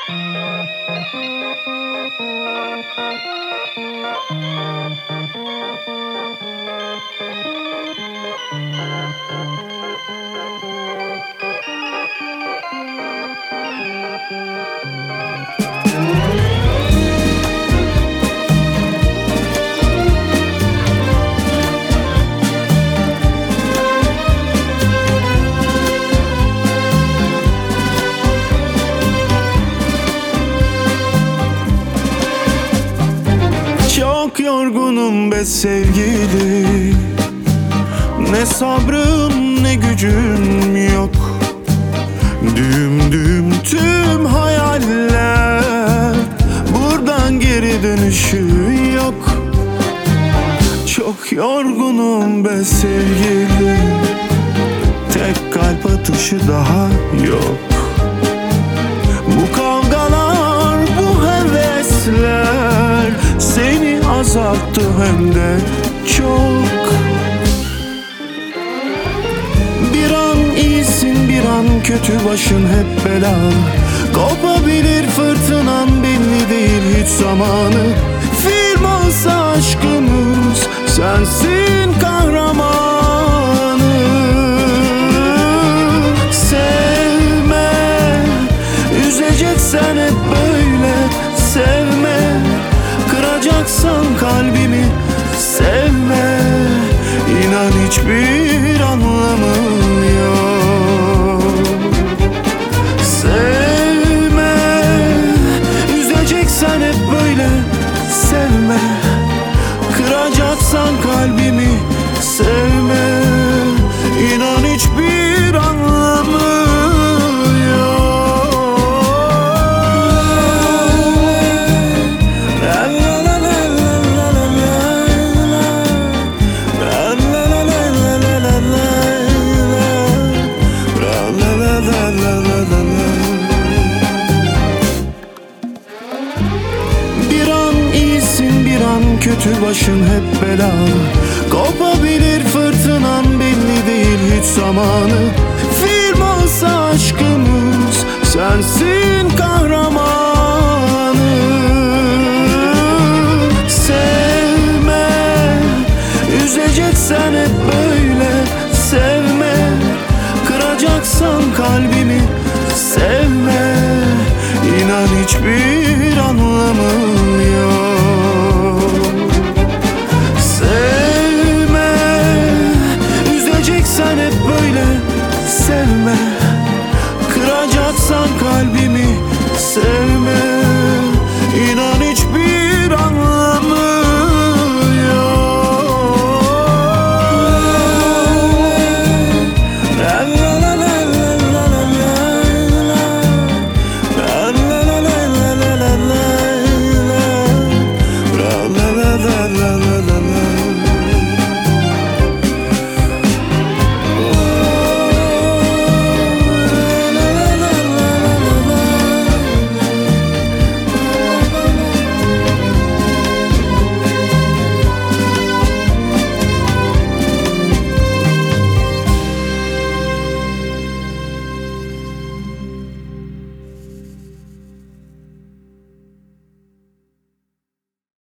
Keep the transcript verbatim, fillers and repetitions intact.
Çok yorgunum be sevgili, ne sabrım ne gücüm yok. Düğüm düğüm tüm hayaller, buradan geri dönüşü yok. Çok yorgunum be sevgili, tek kalp atışı daha yok. Bu kavgalar, bu hevesler seni azalttı hem de çok. Bir an iyisin, bir an kötü, başın hep belalı. Kopabilir fırtınan, belli değil hiç zamanı. Film olsa aşkımız, sensin kahramanı. Sevme, üzeceksen hep böyle sevme. Kıracaksan kalbimi sevme. İnan hiçbir anlamı yok. Sevme, üzeceksen hep böyle sevme. Kıracaksan kalbimi sevme. İnan hiçbir anlamı kötü, başın hep belalı. Kopabilir fırtınan, belli değil hiç zamanı. Film olsa aşkımız, sensin kahraman.